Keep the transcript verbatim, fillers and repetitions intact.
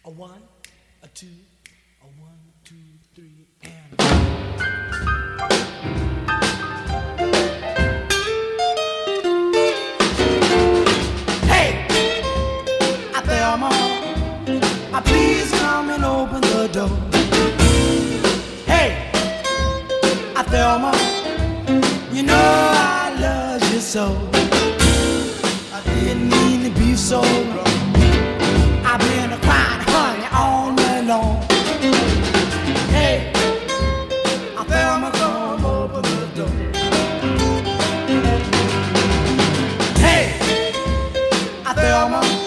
A one, a two, a one, two, three, and hey, out there, mama, uh, please come and open the door. Hey, out there, mama, you know I love you so. I didn't mean to be so wrong. I've been a crying, honey, all night long. Hey, I felt my come over the door. Hey, I felt my